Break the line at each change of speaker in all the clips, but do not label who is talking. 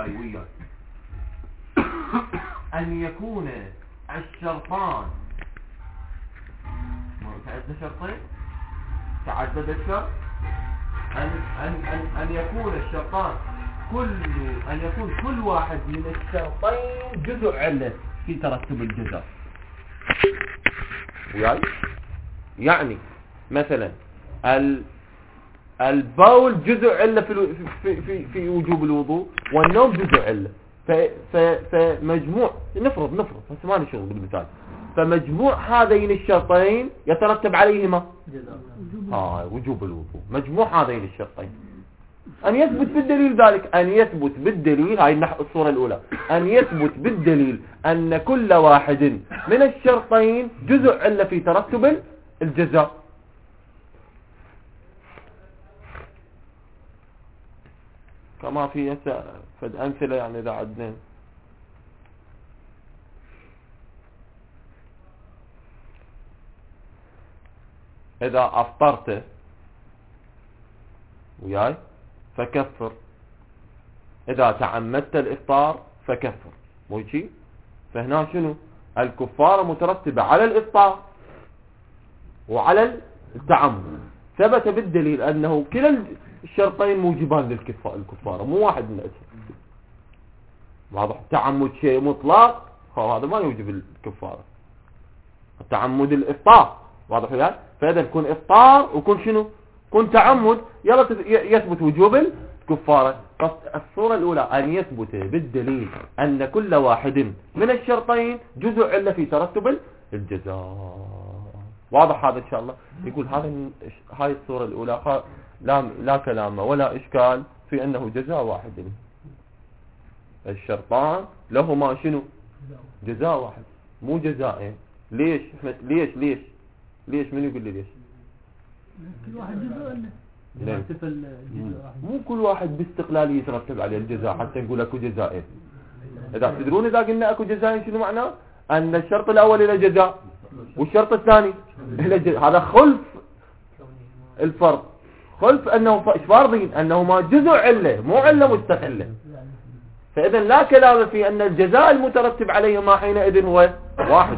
وياي أن يكون الشرطان، عندنا شرطين تعدد الشرط، أن يكون الشرطان أن يكون كل واحد من الشرطين جزء علة في ترتب الجزاء وياي. يعني مثلا البول جزء علة في وجوب الوضوء، والنوم جزء علة. فمجموع نفرض بس ما نشغل بالمثال، فمجموع هذين الشرطين يترتب عليهما وجوب الوضوء. مجموع هذين الشرطين أن يثبت بالدليل ذلك، أن يثبت بالدليل، هاي الصورة الأولى، أن يثبت بالدليل أن كل واحد من الشرطين جزء علة في ترتب الجزاء. كما في فد أمثلة يعني إذا عدنا إذا أفطرت وياي فكفر، إذا تعمدت الإفطار فكفر، مو شيء. فهنا شنو الكفارة مترتبة على الإفطار وعلى التعمد. ثبت بالدليل أنه كلا الشرطين موجبان للكفارة، مو واحد من الأشياء. واضح؟ التعمد شيء مطلق، هذا ما يوجب الكفارة. التعمد الإفطار، واضح وياي؟ فإذا يكون إفطار ويكون شنو؟ يكون تعمد، يلا يثبت وجوب الكفارة. الصورة الأولى أن يثبت بالدليل أن كل واحد من الشرطين جزء علة في ترتب الجزاء. واضح هذا إن شاء الله؟ يقول هاي الصورة الأولى لا كلام ولا إشكال في أنه جزاء واحد. الشرطان لهما شنو؟ جزاء واحد مو جزائين. ليش؟ من يقول لي ليش؟
كل واحد جزء
مو كل واحد باستقلالية يترتب عليه الجزاء حتى نقول اكو جزائين. اذا تدرون اذا قلنا اكو جزائين شنو معناه؟ ان الشرط الاول له جزاء والشرط الثاني له جزاء. هذا خلف الفرض، خلف انه فرضين انهما جزء علة مو علة مستقلة. فاذا لا كلام في ان الجزاء المترتب عليهما حينئذ هو واحد.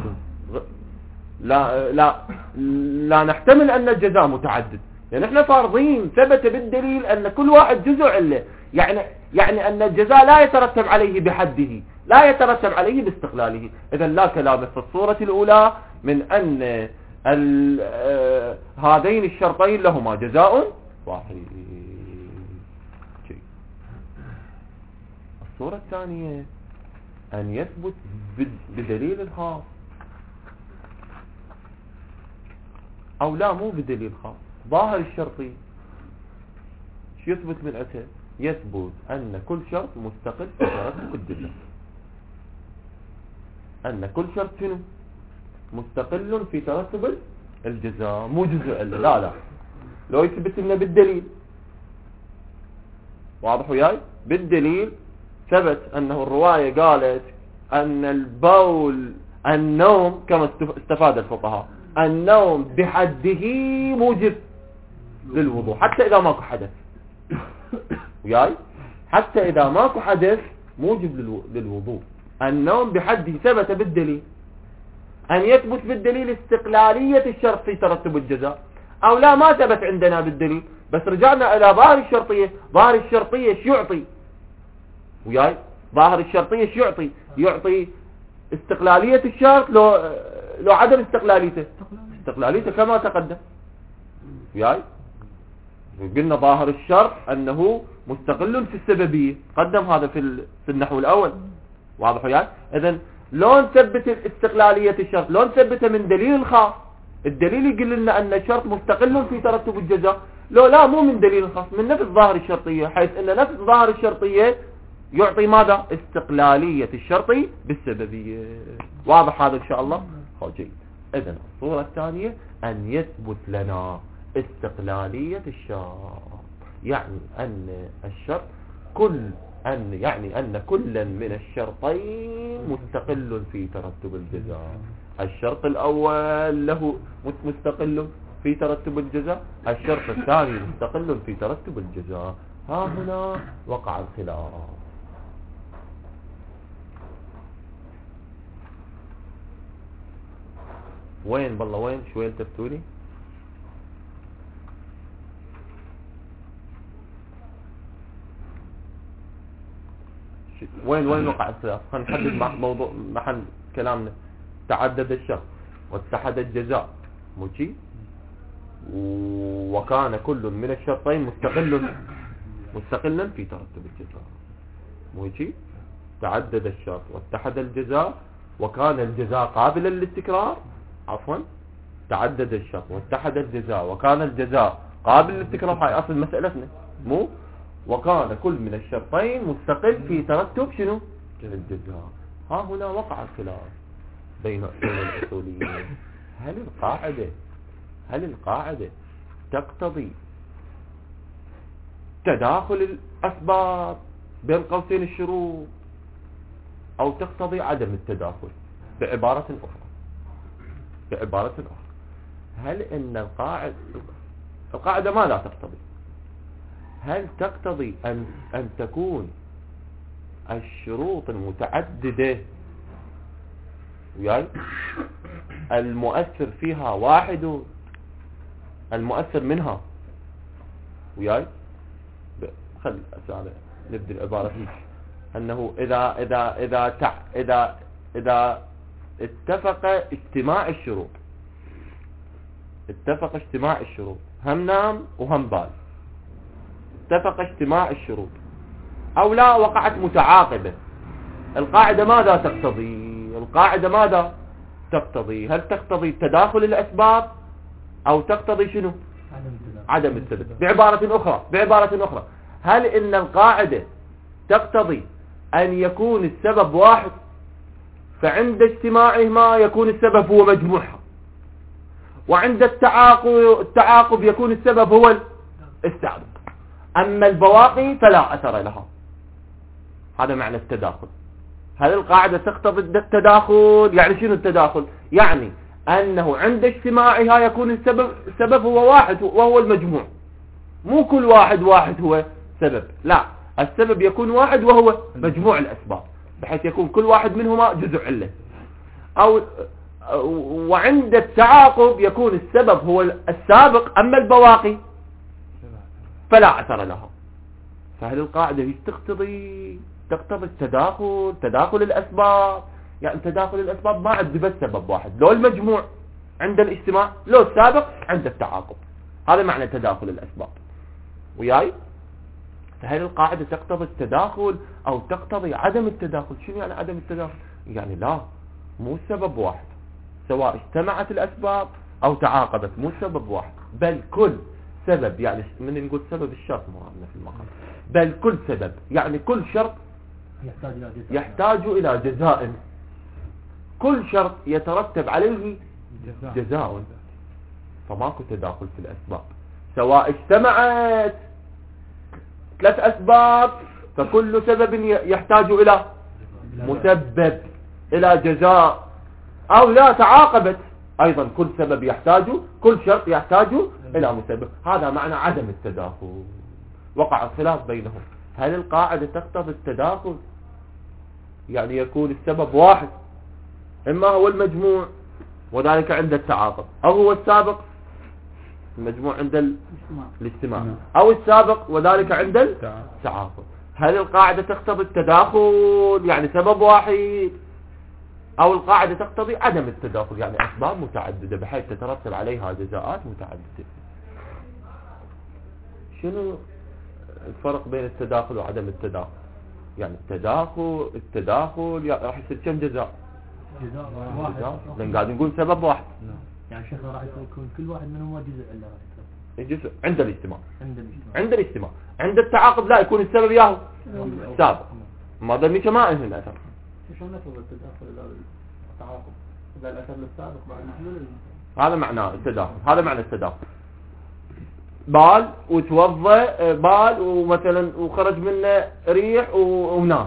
لا نحتمل ان الجزاء متعدد، لان احنا فارضين ثبت بالدليل ان كل واحد جزء علة. يعني ان الجزاء لا يترتب عليه بحده، لا يترتب عليه باستقلاله. اذا لا كلام في الصورة الاولى من ان هذين الشرطين لهما جزاء واحد. الصورة الثانية ان يثبت بدليل خاص، او لا مو بدليل خاص، ظاهر الشرطي شو يثبت من أتى؟ يثبت أن كل شرط مستقل في ترتب الجزاء. أن كل شرط شنو؟ مستقل في ترتب الجزاء، مو جزء لا لو يثبت لنا بالدليل. واضح وياي؟ بالدليل ثبت أنه الرواية قالت أن البول النوم كما استفاد الفقهاء النوم بحده موجب للوضوء حتى إذا ماكو حدث. وياي؟ حتى إذا ماكو حدث موجب للوضوء. النوم بحده ثبت بالدليل. أن يثبت بالدليل استقلالية الشرط في ترتب الجزاء، أو لا ما ثبت عندنا بالدليل، بس رجعنا إلى ظاهر الشرطية. ظاهر الشرطية شو يعطي؟ وياي؟ ظاهر الشرطية شو يعطي؟ يعطي استقلالية الشرط لو عدم استقلاليته كما تقدم. وياي؟ قلنا ظاهر الشرط أنه مستقل في السببية، قدم هذا في النحو الأول. واضح وياي؟ إذن لو نثبت استقلالية الشرط، لو نثبته من دليل خاص. الدليل يقول لنا أن الشرط مستقل في ترتب الجزاء، لا مو من دليل خاص، من نفس ظاهر الشرطية، حيث أن نفس ظاهر الشرطية يعطي ماذا؟ استقلالية الشرط بالسببية. واضح هذا إن شاء الله؟ جيد. إذن الصورة الثانية أن يثبت لنا استقلالية الشرط، يعني أن الشرط يعني أن كل من الشرطين مستقل في ترتب الجزاء. الشرط الأول له مستقل في ترتب الجزاء، الشرط الثاني مستقل في ترتب الجزاء. ها هنا وقع الخلاف. وين بالله وين شوي التفتولي؟ وين وقع الخلاف؟ خلينا نحدد موضوع محل كلامنا. تعدد الشرط واتحد الجزاء، مو شي؟ وكان كل من الشرطين مستقلا في ترتب الجزاء، مو شي؟ تعدد الشرط واتحد الجزاء وكان الجزاء قابلا للتكرار. عفوا، تعدد الشرط واتحد الجزاء وكان الجزاء قابل للتكرار، هاي اصل مسألتنا، مو؟ وكان كل من الشرطين مستقل في ترتب شنو؟ الجزاء. ها هنا وقع الخلاف بين الاصوليين. هل القاعدة تقتضي تداخل الأسباب بين قوسين الشروط أو تقتضي عدم التداخل؟ بعبارة أخرى، هل إن القاعدة ما لا تقتضي؟ هل تقتضي أن تكون الشروط المتعددة وياي المؤثر فيها واحد، المؤثر منها وياي؟ خل نبدأ العبارة هيك، أنه إذا اتفق اجتماع الشروط هم نام وهم بال، اتفق اجتماع الشروط أو لا وقعت متعاقبة، القاعدة ماذا تقتضي؟ هل تقتضي تداخل الأسباب أو تقتضي شنو؟ عدم التداخل. بعبارة أخرى، هل إن القاعدة تقتضي أن يكون السبب واحد فعند اجتماعهما يكون السبب هو مجموعها، وعند التعاقب يكون السبب هو السابق، أما البواقي فلا أثر لها؟ هذا معنى التداخل. هل القاعدة تقتضي التداخل؟ يعني شنو التداخل؟ يعني أنه عند اجتماعها يكون السبب هو واحد وهو المجموع، مو كل واحد هو سبب، لا، السبب يكون واحد وهو مجموع الأسباب، بحيث يكون كل واحد منهما جزء علة. وعند التعاقب يكون السبب هو السابق، أما البواقي فلا أثر لها. فهل القاعدة تقتضي تداخل الأسباب؟ يعني تداخل الأسباب ما عندي بس سبب واحد، لو المجموع عند الاجتماع لو السابق عند التعاقب، هذا معنى تداخل الأسباب وياي؟ فهل القاعدة تقتضي التداخل أو تقتضي عدم التداخل؟ شنو يعني عدم التداخل؟ يعني لا، مو سبب واحد، سواء اجتمعت الأسباب أو تعاقبت، مو سبب واحد، بل كل سبب، يعني من نقول سبب الشرط مرادنا في المقام، بل كل سبب، يعني كل شرط يحتاج إلى جزاء، كل شرط يترتب عليه جزاء، فماكو تداخل في الأسباب، سواء اجتمعت 3 أسباب فكل سبب يحتاج إلى مسبب إلى جزاء، أو لا تعاقبت أيضا كل سبب كل شرط يحتاج إلى مسبب. هذا معنى عدم التداخل. وقع الخلاف بينهم، هل القاعدة تقتضي التداخل؟ يعني يكون السبب واحد، إما هو المجموع وذلك عند التعاقب، أو هو السابق المجموع عند الاجتماع، أو السابق وذلك عند التعاقب. هل القاعدة تقتضي التداخل يعني سبب واحد، أو القاعدة تقتضي عدم التداخل يعني أسباب متعددة بحيث تترتب عليها جزاءات متعددة؟ شنو الفرق بين التداخل وعدم التداخل؟ يعني التداخل راح يصير كم جزاء؟
واحد،
لأن قاعد نقول سبب واحد.
يعني شيخنا راح يكون كل واحد منهم جزء إلا
جزء عند الاجتماع. عند التعاقب لا، يكون السبب ياهو سابق، ما ظنيك ما انه الاثر.
شو نفذ التداخل الى التعاقب اذا الاثر للسابق بعد محلول؟
هذا معناه التداخل، هذا معنى التداخل. بال وتوضى بال ومثلا وخرج منه ريح ونام،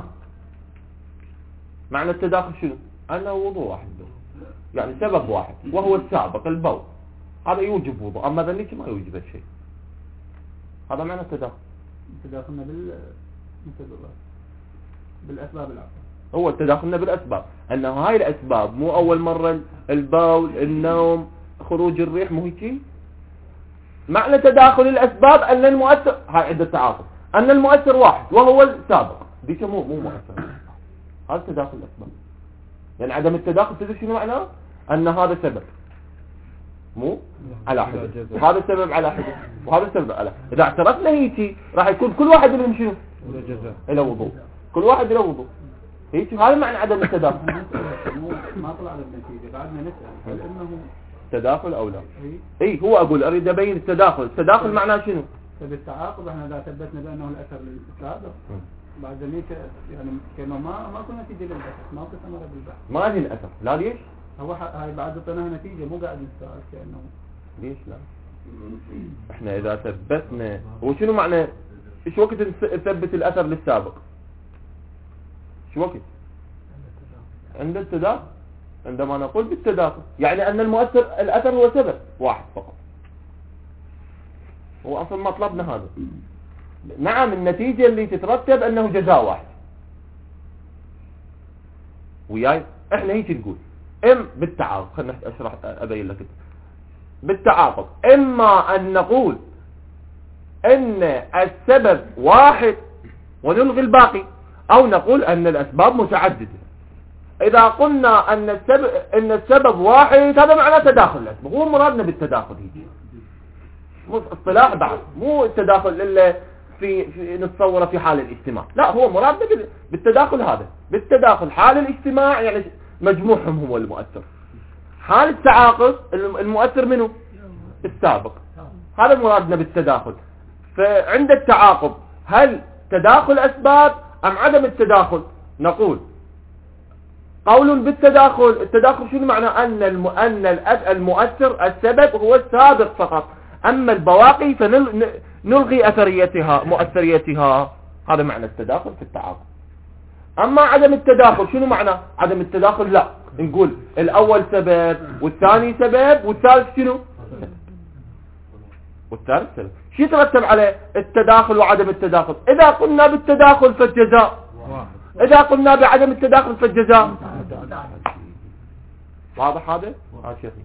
معنى التداخل شنو؟ انه وضوء واحد، يعني سبب واحد وهو السابق البول، هذا يوجب وضوء، اما ذنيك ما يوجب شيء. هذا معنى التداخل.
تداخلنا بالاسباب العامة.
هو تداخلنا بالأسباب، أنه هاي الأسباب مو أول مرة البول، النوم، خروج الريح، مو هيك. معنى تداخل الأسباب أن المؤثر، هاي عدة تعاطف، أن المؤثر واحد وهو السابق، ديك مو مؤثر. هذا تداخل الأسباب. يعني عدم التداخل تدري شنو معناه؟ أن هذا سبب مو على حدة، وهذا سبب على حدة، وهذا سبب على حدة. إذا اعترفنا هيك راح يكون كل واحد له شنو؟ له وضوء، كل واحد له وضوء. هيك هذا معنى عدم التداخل.
ما طلع النتيجة بعدنا نسأل هل انه
تداخل او لا. اي هو اقول اريد ابين التداخل معناه شنو؟
فبالتعاقب احنا اذا ثبتنا بانه الاثر للسابق بعد ذلك يعني كانه ما كنا نتيجة للبحث، ما استمر بالبحث،
ما لي الاثر. لا ليش؟
هو هاي بعد اعطيناها نتيجة مو قاعد نسأل كانه
ليش لا؟ احنا اذا ثبتنا، هو شنو معنى ايش وقت نثبت الاثر للسابق؟ شو وقت؟ عند التداخل، عندما نقول بالتداخل يعني ان الاثر هو سبب واحد فقط. هو اصلا مطلبنا هذا. نعم النتيجة اللي تترتب انه جزاء واحد. وياي احنا هيك نقول بالتعاقب. خلنا اشرح ابين لك بالتعاقب. اما ان نقول ان السبب واحد ونلغي الباقي، او نقول ان الاسباب متعددة. اذا قلنا ان السبب واحد هذا معناه تداخل الاسباب. هو مرادنا بالتداخل هيك مو اصطلاح بعد، مو التداخل الا في نتصوره في حال الاجتماع. لا هو مرادنا بالتداخل هذا. بالتداخل حال الاجتماع يعني مجموعهم هو المؤثر. حال التعاقب المؤثر منه السابق. هذا مرادنا بالتداخل. فعند التعاقب هل تداخل اسباب ام عدم التداخل؟ نقول قول بالتداخل. التداخل شنو معنى؟ ان المؤثر السبب هو السابق فقط، اما البواقي فنلغي مؤثريتها. هذا معنى التداخل في التعاقب. اما عدم التداخل شنو معنى؟ عدم التداخل لا نقول الاول سبب والثاني سبب والثالث شنو؟ والثالث سبب. شو يترتب عليه التداخل وعدم التداخل؟ اذا قلنا بالتداخل فالجزاء، اذا قلنا بعدم التداخل فالجزاء. واضح هذا؟ هذا شيء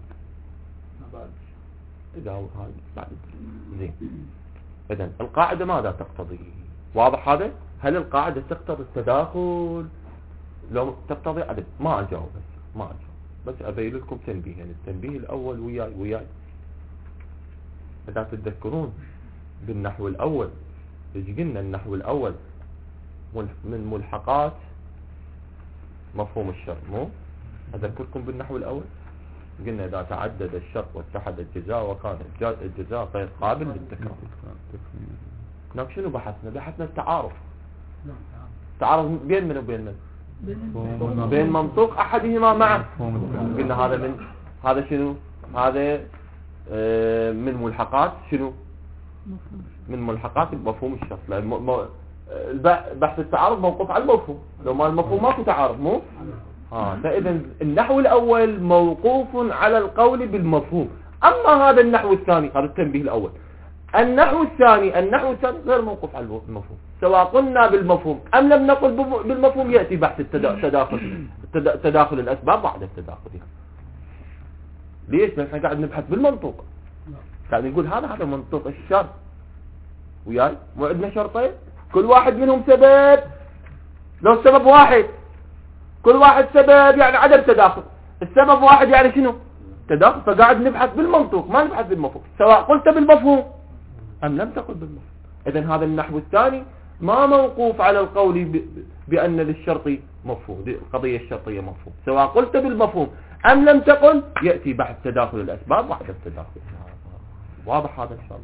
اذا هو هذا بعد زين. اذا القاعده ماذا تقتضي؟ واضح هذا؟ هل القاعده تقتضي التداخل لو تقتضي عدم؟ ما اجاوب بس ابين لكم تنبيه. يعني التنبيه الاول وياي اذا تتذكرون بالنحو الاول ايش قلنا؟ النحو الاول من ملحقات مفهوم الشرط. مو اذكركم بالنحو الاول قلنا اذا تعدد الشرط واتحد الجزاء وكان الجزاء غير قابل للتكرار. هناك شنو بحثنا التعارف. التعارف بين من وبين من؟ بين منطوق احدهما معه. قلنا هذا شنو؟ هذا من ملحقات شنو؟ من ملحقات مفهوم الشرط. لأن بحث التعارض موقوف على المفهوم، لو ما المفهوم ماكو تعارض. مو فاذا النحو الاول موقوف على القول بالمفهوم. اما هذا النحو الثاني، هذا التنبيه الاول، النحو الثاني غير موقوف على المفهوم. سواء قلنا بالمفهوم ام لم نقل بالمفهوم ياتي بحث تداخل الاسباب بعد التداخل. ليش؟ لان احنا قاعد نبحث بالمنطوق، قاعد نقول هذا منطوق الشرط. وياي مو عندنا شرطين كل واحد منهم سبب. لو السبب واحد كل واحد سبب يعني عدم تداخل. السبب واحد يعني شنو؟ تداخل. فقاعد نبحث بالمنطوق ما نبحث بالمفهوم، سواء قلت بالمفهوم ام لم تقل بالمفهوم. اذا هذا النحو الثاني ما موقوف على القول بان للشرط مفهوم، القضيه الشرطيه مفهوم، سواء قلت بالمفهوم ام لم تقل ياتي بحث تداخل الاسباب وعدم التداخل. واضح هذا ان شاء الله؟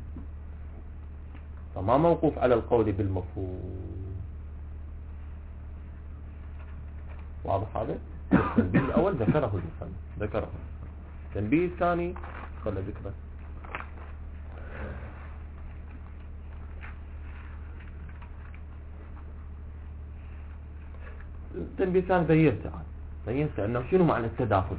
فما موقوف على القول بالمفهوم. واضح هذا؟ التنبيه الاول ذكره المصنف. التنبيه الثاني خلى ذكره. التنبيه الثاني بينت انه شنو معنى التداخل.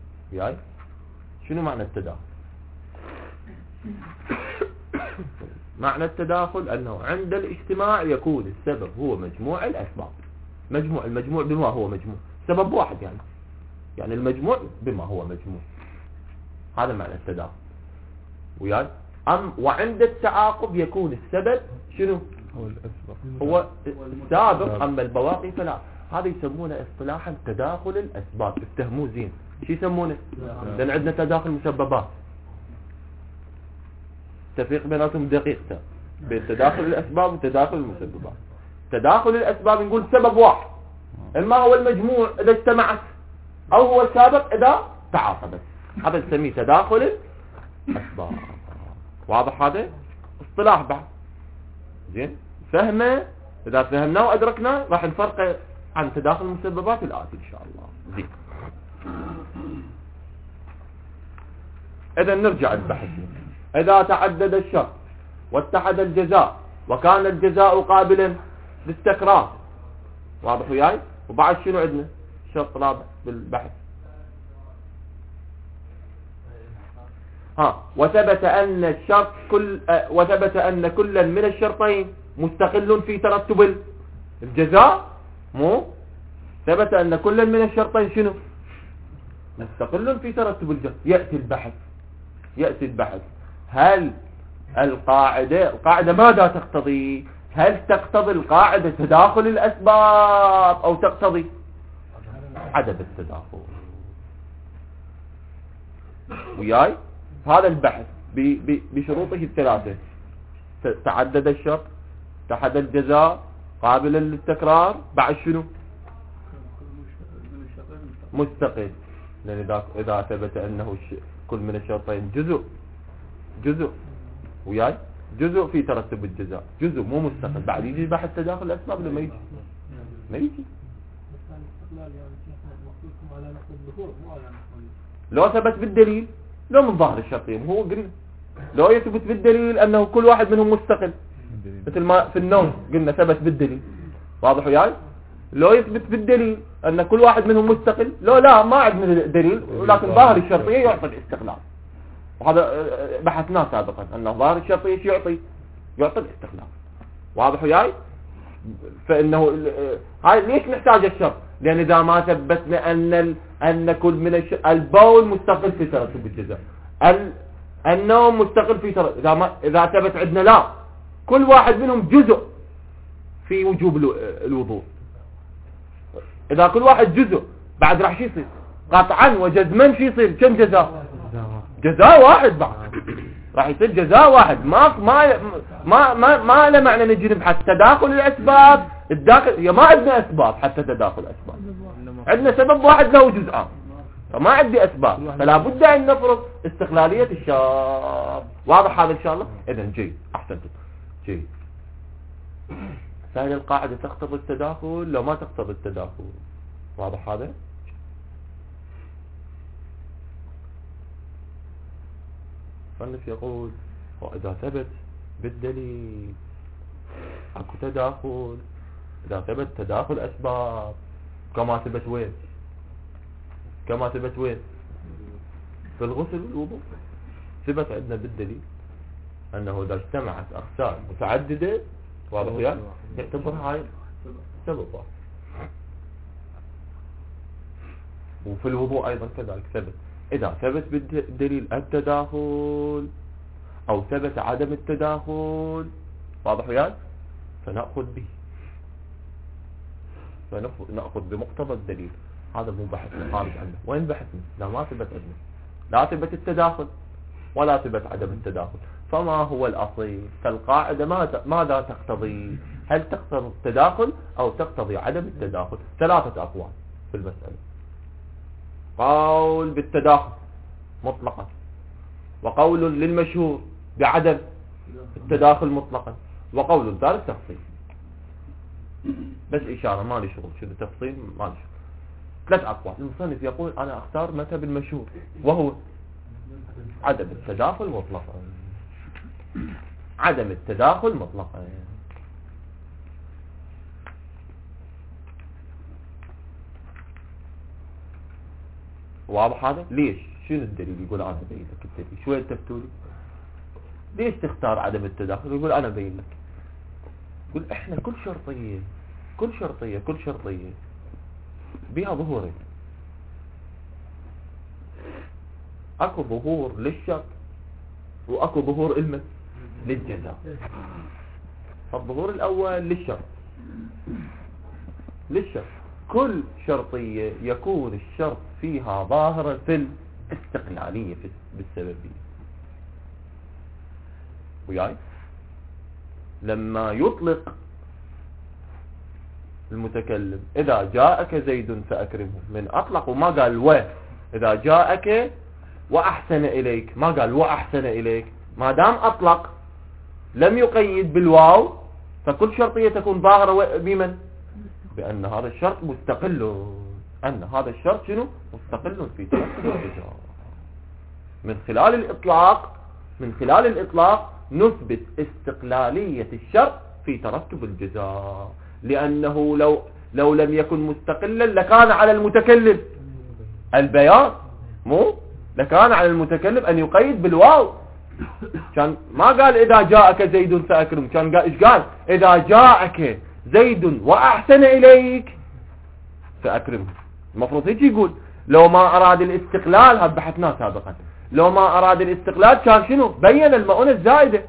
شنو معنى التداخل؟ معنى التداخل أنه عند الاجتماع يكون السبب هو مجموع الأسباب. المجموع بما هو مجموع، سبب واحد يعني المجموع بما هو مجموع، هذا معنى التداخل وياي. وعند التعاقب يكون السبب شنو؟ هو السابق، أما البواقي فلا. هذا يسمونه اصطلاحا تداخل الأسباب. افتهموه زين. شو يسمونه؟ لأن عندنا تداخل مسببات، تفريق بيناتهم دقيقة بين تداخل الأسباب وتداخل المسببات. تداخل الأسباب نقول سبب واحد، إما هو المجموع إذا اجتمعت، أو هو السابق إذا تعاقبت. هذا نسميه تداخل الأسباب. واضح هذا؟ اصطلاح بعد زين فهمه. إذا فهمناه وأدركناه راح نفرقه عن تداخل المسببات الآتي إن شاء الله. زين إذا نرجع البحث. إذا تعدد الشرط واتحد الجزاء وكان الجزاء قابلا للتكرار. واضح وياي؟ وبعد شنو عندنا؟ شرط رابع بالبحث. وثبت أن الشرط وثبت أن كلا من الشرطين مستقل في ترتب الجزاء. ثبت أن كلا من الشرطين شنو؟ مستقل في ترتب الجزاء. يأتي البحث. هل القاعدة ماذا تقتضي؟ هل تقتضي القاعدة تداخل الأسباب أو تقتضي عدم التداخل؟ وياي؟ هذا البحث بشروطه الثلاثة. تعدد الشرط، اتحد الجزاء، قابلا للتكرار، بعد شنو؟ مستقل. لأن إذا ثبت أنه كل من الشرطين جزء وياي، جزء في ترتب الجزاء، جزء مو مستقل. بعد يجي بحث تداخل الأسباب لما يجي ما يجي. لو ثبت بالدليل، لو من ظاهر الشرطين هو قلنا، لو يثبت بالدليل أنه كل واحد منهم مستقل مثل ما في النوم قلنا ثبت بالدليل. واضح وياي؟ لو يثبت بالدليل أن كل واحد منهم مستقل، لو لا ما عندنا دليل، ولكن ظاهر الشرطية يعطي الاستقلال. وهذا بحثناه سابقا أن ظاهر الشرطية يعطي الاستقلال. واضح وياي؟ فإنه هاي ليش نحتاج الشرط؟ لأن إذا ما ثبتنا أن كل من البول مستقل في ترتب الجزاء، النوم مستقل في ترتب، إذا ثبت عندنا لا كل واحد منهم جزء في وجوب الوضوء، إذا كل واحد جزء بعد راح شو يصير؟ قطعا وجزما شو يصير؟ كم جزاء واحد بعد راح يصير جزاء واحد. ما له معنى نجي نبحث تداخل الأسباب الداخل. ما عندنا أسباب حتى تداخل الأسباب، عندنا سبب واحد له جزءان، فما عندي أسباب، فلا بد أن نفرض استقلالية الشرط. واضح هذا إن شاء الله؟ إذن جيد، أحسنتم، جيد. فهل القاعدة تقتضي التداخل لو ما تقتضي التداخل؟ واضح هذا؟ فالنف يقول وإذا ثبت بالدليل اكو تداخل، إذا ثبت تداخل أسباب كما ثبت وين؟ في الغسل والوضوء. ثبت عندنا بالدليل أنه إذا اجتمعت أقسام متعددة، واضح وياك، يعتبر هاي سبب واحد. وفي الوضوء أيضا كذلك ثبت. إذا ثبت بالدليل التداخل أو ثبت عدم التداخل، واضح وياك، فنأخذ به، فنأخذ بمقتضى الدليل. هذا مو بحثنا خارج عنه. وين بحثنا؟ لا ما ثبت عندنا، لا ثبت التداخل ولا ثبت عدم التداخل. فما هو الأصيل؟ فالقاعدة ماذا تقتضي؟ هل تقتضي التداخل أو تقتضي عدم التداخل؟ ثلاثة أقوال في المسألة. قول بالتداخل مطلقا، وقول للمشهور بعدم التداخل مطلقا، وقول ثالث تفصيل. بس إشارة، ما لي شغل شنو تفصيل، ما لي شغل. ثلاث أقوال. المصنف يقول أنا أختار مذهب المشهور وهو عدم التداخل مطلقا. عدم التداخل مطلقا. واضح هذا؟ ليش؟ شنو الدليل؟ يقول أنا بإيدك الدليل. شوية تفتولي ليش تختار عدم التداخل؟ يقول أنا بين لك. يقول إحنا كل شرطية بها ظهورين. أكو ظهور للشرط وأكو ظهور إلمن للجزاء. فالظهور الأول للشرط. كل شرطية يكون الشرط فيها ظاهرا في الاستقلالية بالسببية. وياي لما يطلق المتكلم إذا جاءك زيد فأكرمه، من أطلق وما قال إذا جاءك وأحسن إليك، ما قال وأحسن إليك، ما دام أطلق لم يقيد بالواو، فكل شرطية تكون ظاهرة بمن؟ بأن هذا الشرط مستقل، أن هذا الشرط شنو؟ مستقل في ترتب الجزاء. من خلال الإطلاق نثبت استقلالية الشرط في ترتب الجزاء، لأنه لو لم يكن مستقلا لكان على المتكلم البيان، لكان على المتكلم أن يقيد بالواو. كان ما قال إذا جاءك زيد فأكرم، كان قال إيش قال؟ إذا جاءك زيد وأحسن إليك فأكرمه. المفروض هيك يقول. لو ما أراد الاستقلال، هذا بحثناه سابقا، لو ما أراد الاستقلال كان شنو؟ بين المؤونة الزائدة،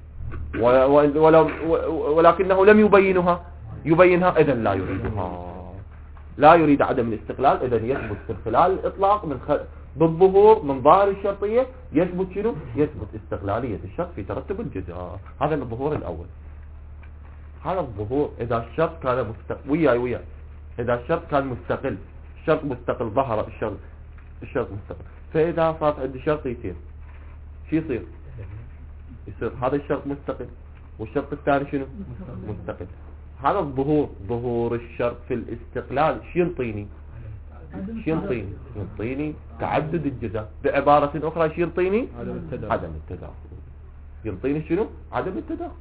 ولكنه لم يبينها، إذن لا يريدها، لا يريد عدم الاستقلال. إذن يثبت في خلال الإطلاق بالظهور من ظاهر الشرطية يثبت شنو؟ يثبت استقلالية الشرط في ترتب الجزاء. هذا الظهور الأول. هذا الظهور إذا الشرط كان مستقل إذا الشرط كان مستقل، الشرط مستقل، ظهر الشرط مستقل. فإذا صار عندي شرطيتين شو يصير هذا الشرط مستقل والشرط الثاني شنو؟ مستقل. هذا ظهور الشرط في الاستقلال شو ينطيني؟ ينطيني تعدد الجزاء. بعبارة أخرى شو ينطيني؟ عدم التداخل. ينطيني شنو؟ عدم التداخل.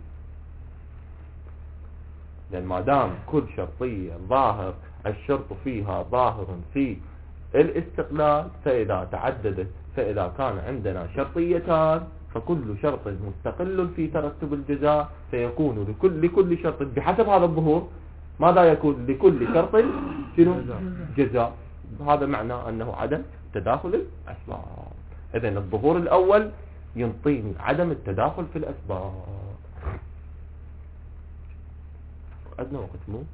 لأن ما دام كل شرطية ظاهر الشرط فيها ظاهر في الاستقلال، فإذا تعددت، فإذا كان عندنا شرطيتان فكل شرط مستقل في ترتب الجزاء، فيكون لكل شرط بحسب هذا الظهور ماذا يكون؟ لكل شرط شنو؟ جزاء. هذا معنى أنه عدم تداخل الأسباب. إذن الظهور الأول ينطيني عدم التداخل في الأسباب. عندنا وقت مو؟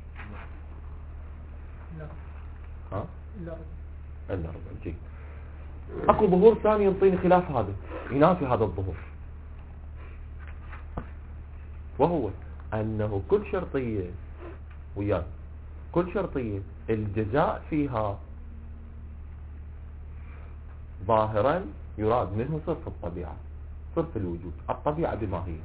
لا. عندنا ربع جيد. اكو ظهور ثاني ينطيني خلاف هذا، ينافي هذا الظهور، وهو أنه كل شرطية الجزاء فيها ظاهرا يراد منه صرف الطبيعة، صرف الوجود، الطبيعة بما هي.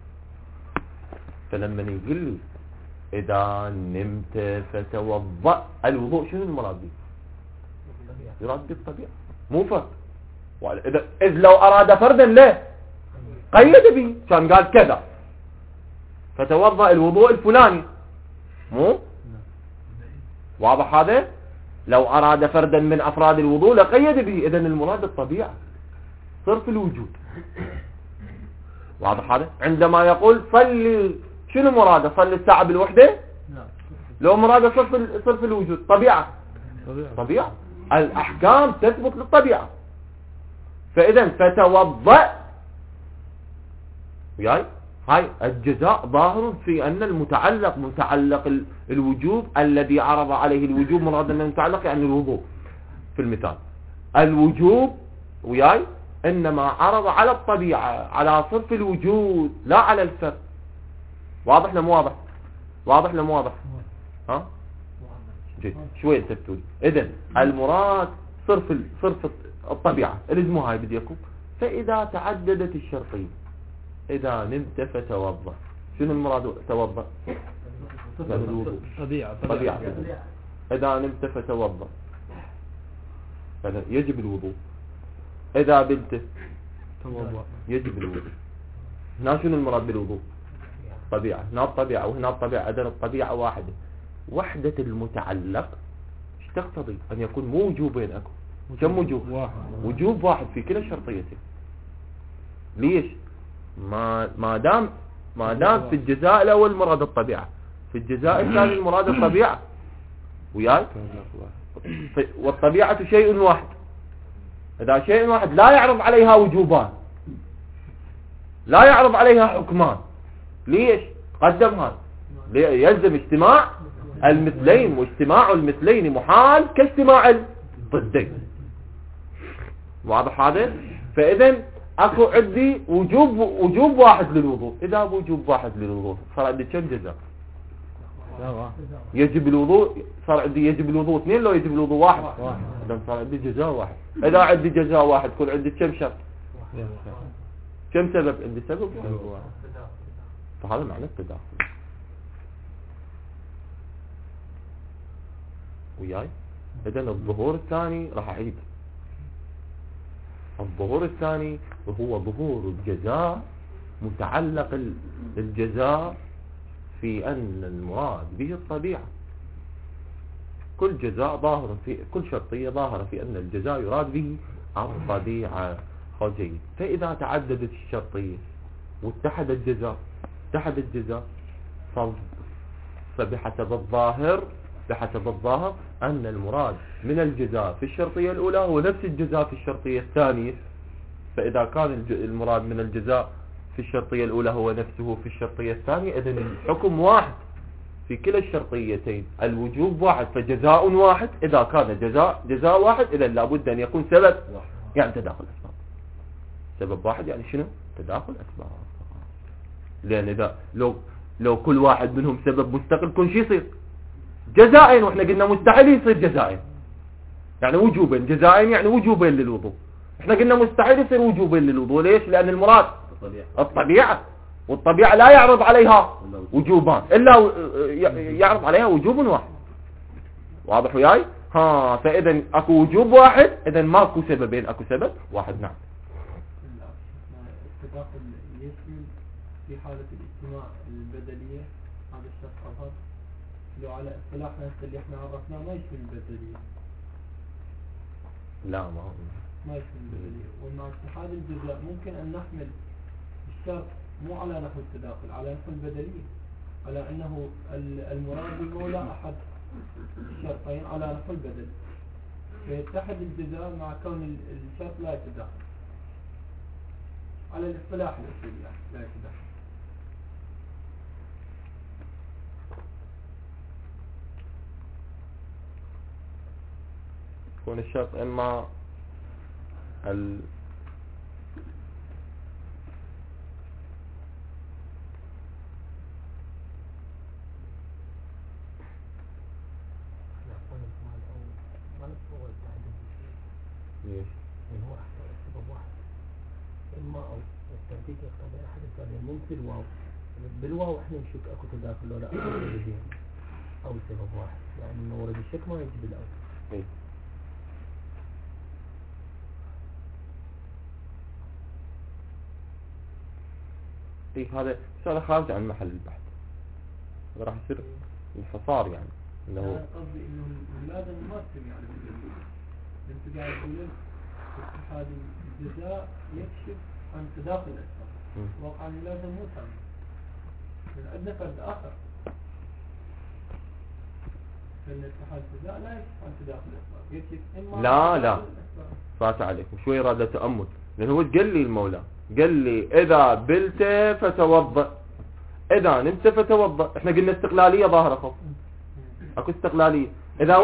فلما يقول لي إذا نمت فتوضأ، الوضوء شنو المراد به؟ يراد بالطبيعة، مو فرد. إذ لو أراد فردا لا قيد به، كان قال كذا فتوضأ الوضوء الفلاني، مو واضح هذا؟ لو أراد فردا من أفراد الوضوء لقيد به. إذن المراد الطبيعة، صرف الوجود. واضح هذا؟ عندما يقول صلي، شنو مراده؟ صلي الساعة بالوحدة؟ لو مراده صرف الوجود، طبيعة. الأحكام تثبت للطبيعة. فإذا فتوضأ، وياي هاي الجزاء ظاهر في أن متعلق الوجوب الذي عرض عليه الوجوب، مراد أنه متعلق يعني الوضوء في المثال. الوجوب وياي إنما عرض على الطبيعة، على صرف الوجود، لا على الفرد. واضح لم واضح؟ واضح لم واضح؟ ها؟ جيد. شوية تفتولي. إذن المراد صرف الطبيعة، الاسمه هاي بدي يكون. فإذا تعددت الشرطية، إذا نمت فتوضأ، شنو المراد توضأ؟ طبيعة. إذا نمت فتوضأ يجب الوضوء. إذا بنت توضأ يجب الوضوء. هنا شنو المراد بالوضوء؟ طبيعة. هنا الطبيعة وهنا الطبيعة. إذن الطبيعة واحدة. وحدة المتعلق ايش تقتضي؟ أن يكون مو وجوبين أكو. كم وجوب؟ وجوب واحد في كلا شرطيتين. ليش؟ ما دام في الجزاء الأول المراد الطبيعة، في الجزاء الثاني المراد الطبيعة، وياي؟ والطبيعة شيء واحد. إذا شيء واحد لا يعرض عليها وجوبان، لا يعرض عليها حكمان، ليش قدم هذا؟ يلزم اجتماع المثلين، واجتماع المثلين محال كاجتماع الضدين. واضح هذا؟ فإذا اكو عندي وجوب واحد للوضوء. اذا وجوب واحد للوضوء صار عندي كم جزاء؟ يجب الوضوء، صار عندي يجب الوضوء اثنين، لو يجب الوضوء واحد. اذا صار عندي جزاء واحد. اذا عندي جزاء واحد كل عندي كم شرط؟ كم سبب؟ عندي سبب واحد. فهذا معنى التداخل. وياي؟ اذا الظهور الثاني راح اعيد. الظهور الثاني وهو ظهور الجزاء، متعلق الجزاء في أن المراد به الطبيعة. كل جزاء ظاهر في كل شرطية ظاهرة في أن الجزاء يراد به الطبيعة. جيد. فإذا تعددت الشرطية واتحد الجزاء فبحسب الظاهر أن المراد من الجزاء في الشرطية الأولى هو نفس الجزاء في الشرطية الثانية. فإذا كان المراد من الجزاء في الشرطية الأولى هو نفسه في الشرطية الثانية، إذن الحكم واحد في كلا الشرطيتين، الوجوب واحد، فجزاء واحد. إذا كان جزاء واحد إذن لابد أن يكون سبب، يعني تداخل أسباب. سبب واحد يعني شنو؟ تداخل أسباب. لأن إذا لو كل واحد منهم سبب مستقل كل شيء يصير جزائين، واحنا قلنا مستحيل يصير جزائين، يعني وجوبين. جزائين يعني وجوبين للوضوء. احنا قلنا مستحيل يصير وجوبين للوضوء. ليش؟ لأن المراد الطبيعة، والطبيعة لا يعرض عليها وجوبان، إلا يعرض عليها وجوب واحد. واضح وياي؟ فإذا اكو وجوب واحد، إذا ماكو سببين، اكو سبب واحد. نعم.
التداخل يشمل في حالة الاجتماع البدلية، هذا الشرط أظهر. لو على اصطلاحنا اللي احنا عرفناه ما يشمل البدلية.
لا
ما يشمل البدلية. ومع اتحاد الجزاء ممكن أن نحمل الشرط مو على نحو التداخل، على نحو البدلية، على أنه المراد بالمولى أحد الشرطين على نحو البدل، فيتحد الجزاء مع كون الشرط لا يتداخل على الاصطلاح الأصولي، يعني لا يتداخل.
يكون الشرط إما ليش؟
يعني هو سبب واحد، إما أو الترتيب يقتضي أحد السببين. ممكن الواو، بالواو إحنا نشك أكو تداخل ولا أكو سببين أو سبب واحد، يعني إنه ورد الشك ما يجي بالأول.
هذا خارج عن محل البحث، هذا راح يصير الحصار، يعني
أنا قصدي إنه الولادة ما تسمع على الجزاء. أنت قاعد تقول اتحاد الجزاء يكشف عن تداخل الأسباب، واقع الولادة مو تام، لأن عندنا فرد آخر، فإن اتحاد الجزاء لا يكشف عن تداخل الأسباب، يكشف إما
لا فات عليكم شوي راد تأمل. لأن هو قال لي المولى، قال لي إذا بلت فتوضأ، إذا نمت فتوضأ. إحنا قلنا استقلالية ظاهرة خف، أكو استقلالية. إذا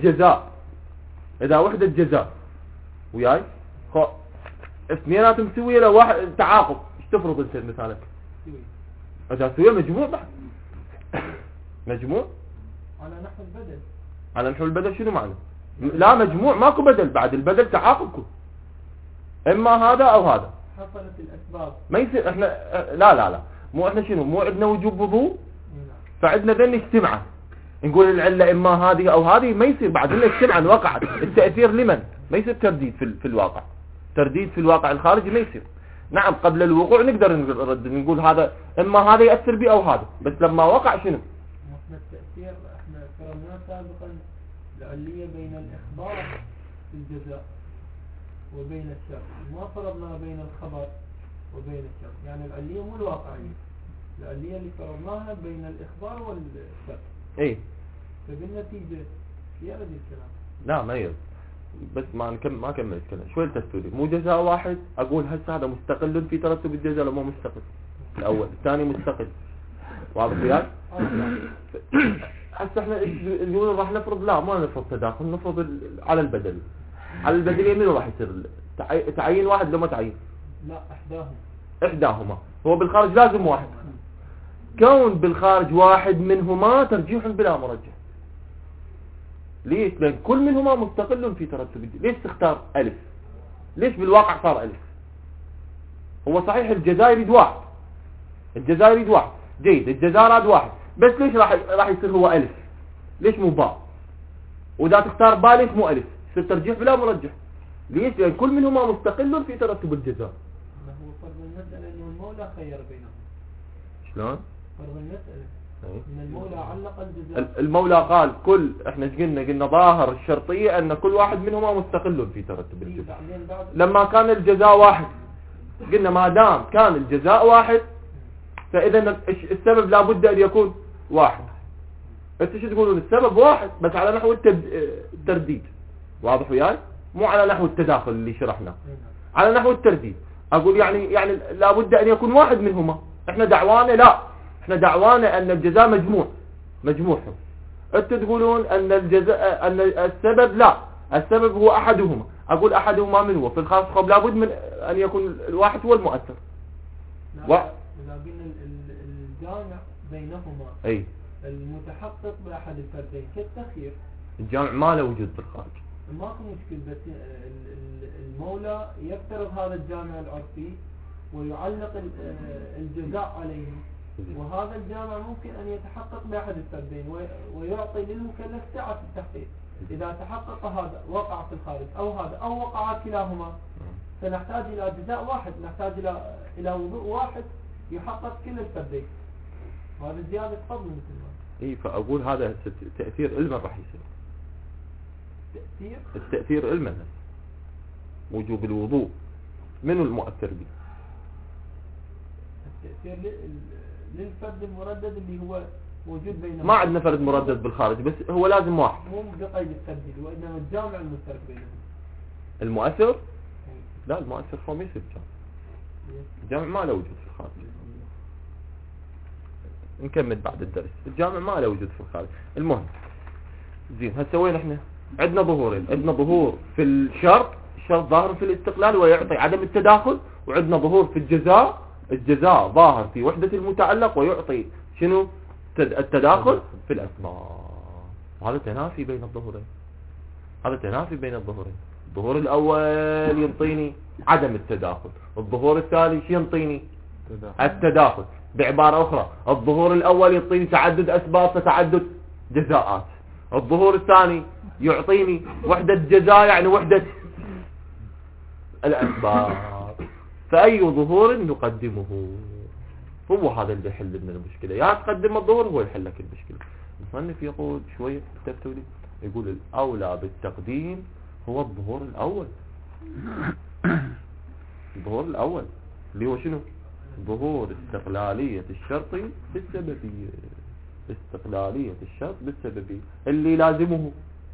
وحدة جزاء وياي اثنينات مسوية له واحد تعاقب، ايش تفرض انت مثالك؟ اذا سوية مجموع بعد مجموع
على نحو البدل.
على نحو البدل شنو معنى؟ لا مجموع، ماكو بدل بعد، البدل تعاقبكم، اما هذا او هذا.
حصلت الاسباب
ما يصير احنا لا مو احنا شنو، مو عندنا وجوب وضوء، فعندنا ذن اجتماعا نقول العلة اما هذه او هذه، ما يصير بعد إلا اجتماعا وقعت. التأثير لمن؟ ما يصير ترديد في الواقع، ترديد في الواقع الخارجي ما يصير. نعم قبل الوقوع نقدر نرد نقول هذا اما هذا يأثر بي او هذا، بس لما وقع شنو؟
احنا التأثير احنا فرضنا سابقا العلية بين الاخبار في الجزاء وبين الشرط، ما فرضنا بين الخبر وبين الشرط. يعني العلية مو الواقعية، العلية اللي فرضناها بين الإخبار والشرط.
اي
فبالنتيجة يرد الكلام.
لا ما يرد، بس ما كملت كلام شوي تستوري. مو جزاء واحد اقول هسه هذا مستقل في ترتب الجزاء ولا مو مستقل؟ الاول الثاني مستقل، واضح وياك؟ هسه احنا اليوم راح نفرض، لا ما نفرض تداخل، نفرض على البدل. على البدلية منو راح يصير؟ تعين واحد لو ما تعين؟
لا
احداهما. هو بالخارج لازم واحد. كون بالخارج واحد منهما ترجيح بلا مرجح. ليش؟ لأن كل منهما مستقل في ترتب الجزاء. ليش تختار ألف؟ ليش بالواقع صار ألف؟ هو صحيح الجزاء يريد واحد، الجزاء يريد واحد، جيد، الجزاء راد واحد، بس ليش راح يصير هو ألف؟ ليش مو باء؟ وإذا تختار باء ليش مو ألف؟ يصير ترجيح بلا مرجح. ليش؟ لأن كل منهما مستقل في ترتب الجزاء.
هو فرض المسألة إنه المولى خير بينهم.
شلون؟
فرض المسألة إن المولى علق الجزاء.
المولى قال كل، احنا ايش قلنا ظاهر الشرطية ان كل واحد منهما مستقل في ترتب الجزاء. لما كان الجزاء واحد قلنا ما دام كان الجزاء واحد فاذا السبب لابد ان يكون واحد. انت شو تقولون؟ السبب واحد بس على نحو الترديد، واضح وياي؟ مو على نحو التداخل اللي شرحناه، على نحو الترديد. اقول يعني لابد ان يكون واحد منهما. احنا دعوانا لا، احنا دعوانا ان الجزاء مجموعهم. انتوا تقولون ان الجزاء ان السبب لا، السبب هو احدهما. اقول احدهما من هو؟ في الخاص خب لابد من ان يكون الواحد هو المؤثر.
إذا قلنا الجامع بينهما
اي
المتحقق باحد الفردين كالتخيير.
الجامع ما له وجود في الخارج،
ماكو مشكل، بس المولى يفترض هذا الجامع العرفي ويعلق الجزاء عليه، وهذا الجامع ممكن أن يتحقق بأحد الفردين ويعطي للمكلف سعة التحقيق. إذا تحقق هذا وقع في الخارج أو هذا أو وقع كلاهما فنحتاج إلى جزاء واحد، نحتاج إلى وضوء واحد يحقق كل الفردين. وهذا زيادة فضل مثل ما.
اي فأقول هذا تأثير علما راح يصير. التأثير علما وجوب الوضوء منو المؤثر به؟
التأثير للفرد المردد اللي هو موجود بينهم.
ما عندنا فرد مردد بالخارج، بس هو لازم واحد.
مو بقيد الترديد، وإنما الجامع المشترك بينهم.
المؤثر؟ لا المؤثر هو ما يصير الجامع ما له وجود في الخارج. نكمل بعد الدرس. الجامع ما له وجود في الخارج. المهم زين، هسه وين احنا؟ عندنا ظهورين، عندنا ظهور في الشرط ظاهر في الاستقلال ويعطي عدم التداخل، وعندنا ظهور في الجزاء ظاهر في وحدة المتعلق ويعطي شنو؟ التداخل في الأسماء. هذا تنافي بين الظهورين، هذا تنافي بين الظهورين. الظهور الأول ينطيني عدم التداخل، الظهور الثاني شو ينطيني؟ التداخل. بعبارة أخرى الظهور الأول يعطيني تعدد أسباب فتعدد جزاءات، الظهور الثاني يعطيني وحدة جزاء يعني وحدة الأسباب. فأي ظهور نقدمه؟ هو هذا اللي يحل لنا المشكلة. يا تقدم الظهور هو يحل لك المشكلة. المصنف يقول شوية كتبتوا لي، يقول الأولى بالتقديم هو الظهور الأول. الظهور الأول اللي هو شنو؟ ظهور استقلالية الشرط بالسببية. استقلالية الشرط بالسببية اللي لازمه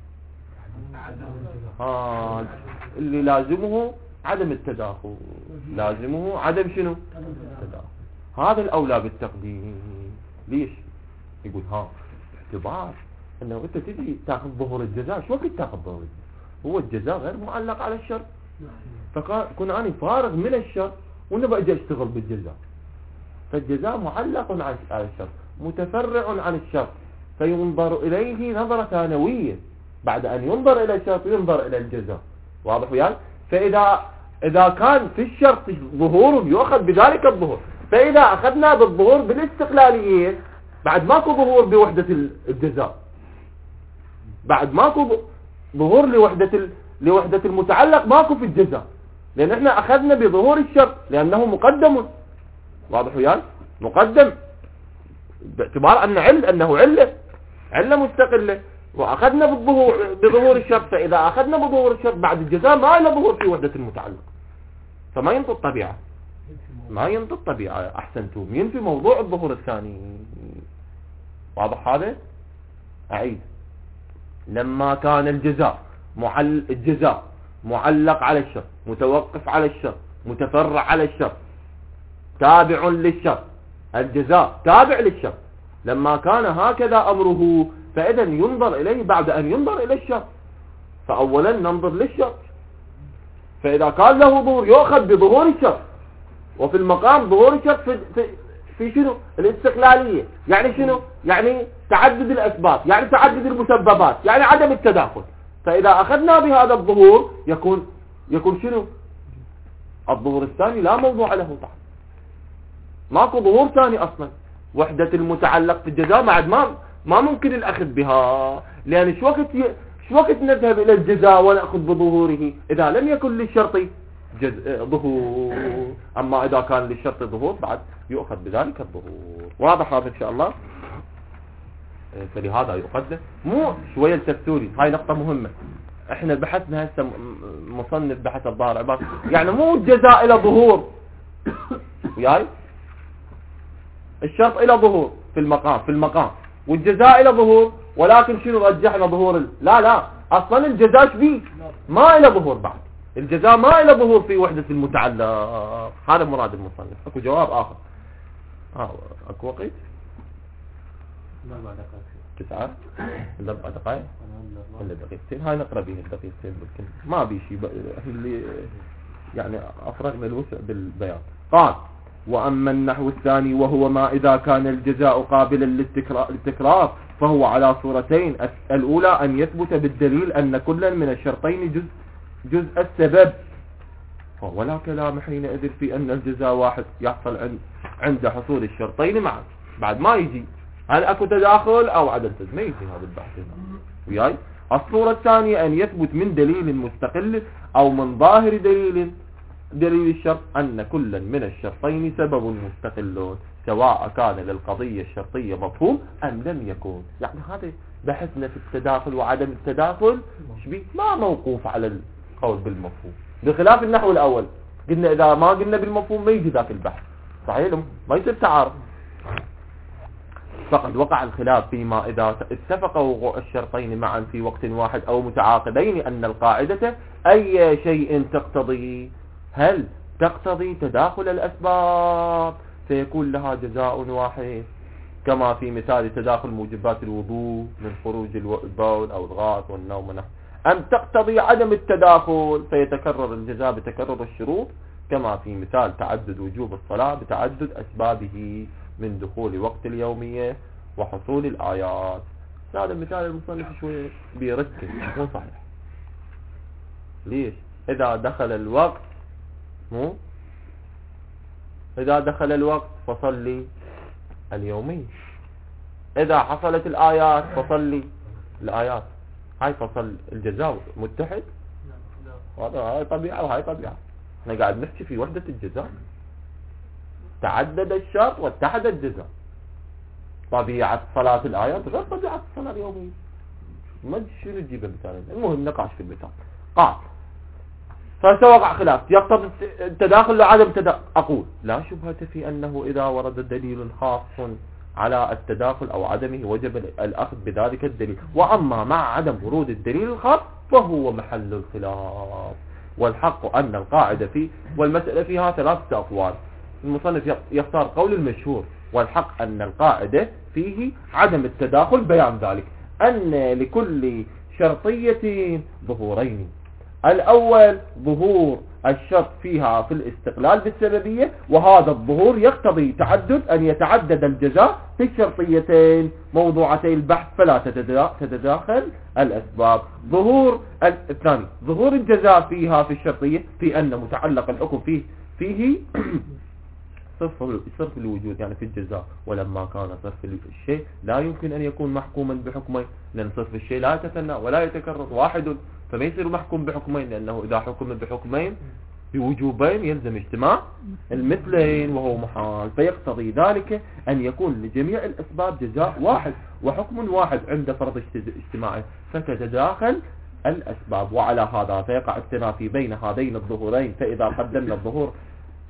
اللي لازمه عدم التداخل، لازمه عدم شنو؟ التداخل. هذا الأولى بالتقديم. ليش؟ يقول اعتبار انه انت تجي تاخذ ظهور الجزاء. شو وقت تاخذ ظهور الجزاء؟ هو الجزاء غير معلق على الشرط، فكون أنا فارغ من الشرط ونبقى اجي اشتغل بالجزاء. فالجزاء معلق على الشرط، متفرع عن الشرط، فينظر إليه نظرة ثانوية. بعد أن ينظر إلى الشرط ينظر إلى الجزاء. واضح وياك؟ فإذا كان في الشرط ظهور يؤخذ بذلك الظهور. فإذا أخذنا بالظهور بالاستقلالية بعد ماكو ظهور بوحدة الجزاء، بعد ماكو ظهور لوحدة المتعلق، ماكو في الجزاء، لأن احنا أخذنا بظهور الشرط لأنه مقدم. واضح وياك؟ مقدم باعتبار أنه علة مستقلة، وأخذنا بظهور الشرط. فإذا أخذنا بظهور الشرط بعد الجزاء ما له ظهور في وحدة المتعلق، فما ينطق طبيعة. ما ينفي الطبيعة. أحسنتم، ينفي موضوع الظهور الثاني. واضح هذا؟ أعيد. لما كان الجزاء معلق على الشر، متوقف على الشر، متفرع على الشر، تابع للشر، الجزاء تابع للشر، لما كان هكذا أمره فإذا ينظر إليه بعد أن ينظر إلى الشر. فأولا ننظر للشر، فإذا كان له ظهور يؤخذ بظهور الشر، وفي المقام ظهور الشر في شنو؟ الاستقلالية. يعني شنو؟ يعني تعدد الأسباب، يعني تعدد المسببات، يعني عدم التداخل. فإذا أخذنا بهذا الظهور يكون شنو؟ الظهور الثاني لا موضوع له طبعا، ماكو ظهور ثاني أصلا. وحدة المتعلق في الجزاء ما ممكن الأخذ بها، لأن شو وقت نذهب إلى الجزاء ونأخذ بظهوره إذا لم يكن للشرط ظهور. أما إذا كان للشرط ظهور بعد يؤخذ بذلك الظهور. واضح هذا إن شاء الله؟ فلهذا يقدم مو شوية التفسيري. هاي نقطة مهمة. احنا بحثنا هسه مصنف بحث الظاهر عبارة يعني مو الجزاء إلى ظهور، وياي الشرط إلى ظهور في المقام والجزاء إلى ظهور، ولكن شنو رجحنا ظهور لا أصلا الجزاء شبيه ما إلى ظهور. بعد الجزاء ما إلى ظهور في وحدة المتعلق. هذا مراد المصنف. اكو جواب آخر. اكو وقت
4 دقائق
9 إلا 4 دقائق ولا دقيقتين. هاي نقرأ به الدقيقتين بالكل، ما بي شيء اللي يعني أفرغ من الوسع بالبيان. قال: وأما النحو الثاني وهو ما إذا كان الجزاء قابلا للتكرار فهو على صورتين. الأولى أن يثبت بالدليل أن كل من الشرطين جزء السبب، ولا كلام حينئذ في أن الجزاء واحد يحصل عند حصول الشرطين معا. بعد ما يجي هل أكو تداخل أو عدم تداخل، ما يجي هذا البحث وياي. الصورة الثانية أن يثبت من دليل مستقل أو من ظاهر دليل الشرط أن كل من الشرطين سبب مستقل، سواء كان للقضية الشرطية مفهوم أم لم يكن. يعني هذا بحثنا في التداخل وعدم التداخل شبيه ما موقوف على القول بالمفهوم، بخلاف النحو الأول قلنا إذا ما قلنا بالمفهوم ما يجي ذاك البحث. صحيح ما يصير تعارض. فقد وقع الخلاف فيما إذا اتفق وقوع الشرطين معا في وقت واحد أو متعاقدين أن القاعدة أي شيء تقتضي، هل تقتضي تداخل الأسباب سيكون لها جزاء واحد، كما في مثال تداخل موجبات الوضوء من خروج البول أو الغاث والنوم ونحو، أم تقتضي عدم التداخل فيتكرر الجزاء بتكرر الشروط، كما في مثال تعدد وجوب الصلاة بتعدد أسبابه من دخول وقت اليومية وحصول الآيات. هذا المثال المصنف شوي بيركز مو صحيح. ليش؟ إذا دخل الوقت فصلي اليومي، إذا حصلت الآيات فصلي الآيات. هاي فصل الجزاء متحد. هاي طبيعة وهاي طبيعة. احنا قاعد نحكي في وحدة الجزاء، تعدد الشرط واتحد الجزاء. طبيعة صلاة الآيات غير طبيعة الصلاة اليومية. ما شنو تجيب مثال، المهم نقاش في المثال. قال: فسوقع خلاف يقتضي التداخل لعدم التداخل. أقول: لا شبهة في أنه إذا ورد دليل خاص على التداخل أو عدمه وجب الأخذ بذلك الدليل، وأما مع عدم ورود الدليل الخاص فهو محل الخلاف. والحق أن القاعدة فيه والمسألة فيها 3 أقوال. المصنف يختار قول المشهور، والحق أن القاعدة فيه عدم التداخل، بيان ذلك أن لكل شرطية ظهورين. الأول ظهور الشرط فيها في الاستقلال بالسببية، وهذا الظهور يقتضي أن يتعدد الجزاء في الشرطيتين موضوعتي البحث فلا تتداخل الأسباب. ظهور الثاني ظهور الجزاء فيها في الشرطية في أن متعلق الحكم فيه صرف الوجود يعني في الجزاء، ولما كان صرف الشيء لا يمكن أن يكون محكوما بحكمين، لأن صرف الشيء لا يتثنى ولا يتكرر واحد، فما يصير محكوم بحكمين، لأنه إذا حكم بحكمين بوجوبين يلزم اجتماع المثلين وهو محال، فيقتضي ذلك أن يكون لجميع الأسباب جزاء واحد وحكم واحد عند فرض اجتماعه، فتتداخل الأسباب. وعلى هذا فيقع التنافي بين هذين الظهورين. فإذا قدمنا الظهور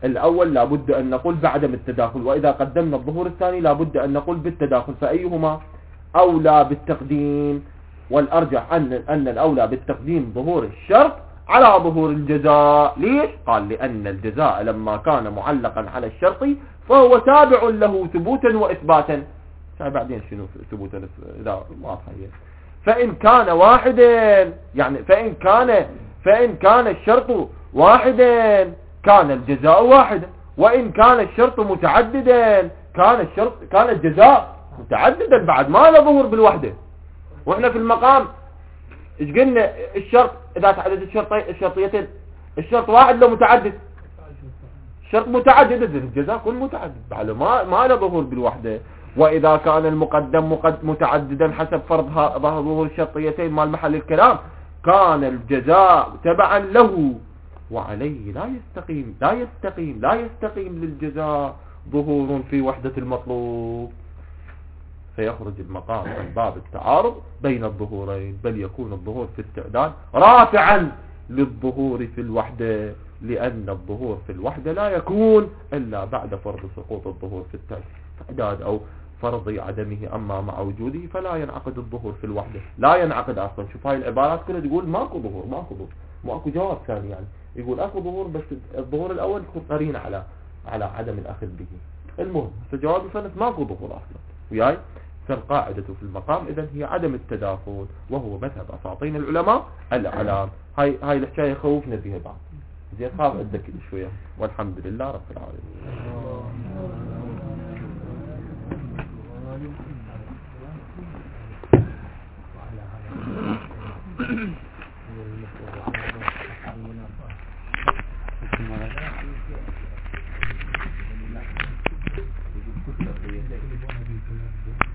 الأول لابد أن نقول بعدم التداخل، وإذا قدمنا الظهور الثاني لابد أن نقول بالتداخل، فأيهما أولى بالتقديم؟ والأرجح أن الأولى بالتقديم ظهور الشرط على ظهور الجزاء. ليش؟ قال لأن الجزاء لما كان معلقا على الشرط فهو تابع له ثبوتا وإثباتا. بعدين شنو ثبوتا لا واضحة. فإن كان واحدا يعني فإن كان الشرط واحدا كان الجزاء واحدا، وإن كان الشرط متعددا كان الجزاء متعددا، بعد ما له ظهور بالوحدة. واحنا في المقام ايش قلنا؟ الشرط اذا تعددت الشرطيتين، الشرط واحد لو متعدد، الشرط متعدد الجزاء كل متعدد بعد ما له ظهور بالوحدة. واذا كان المقدم متعددا حسب فرض ظهور الشرطيتين مال محل الكلام كان الجزاء تبعا له، وعليه لا يستقيم للجزاء ظهور في وحدة المطلوب، فيخرج المقام من باب التعارض بين الظهورين، بل يكون الظهور في التعداد رافعا للظهور في الوحدة، لأن الظهور في الوحدة لا يكون إلا بعد فرض سقوط الظهور في التعداد أو فرض عدمه. أما مع وجوده فلا ينعقد الظهور في الوحدة، لا ينعقد أصلا. شوف هاي العبارات كلها تقول ماكو ظهور، ماكو جواب ثاني، يعني يقول اكو ظهور بس الظهور الأول تكون قرينة على عدم الأخذ به. المهم فجواب الفنس ماكو ظهور أصلا وياي. فالقاعدة في المقام إذن هي عدم التداخل، وهو مذهب أساطين العلماء الأعلام. هاي الحكاية خوفنا بها بعض زين، خاف أتذكر شوية، والحمد لله رب العالمين.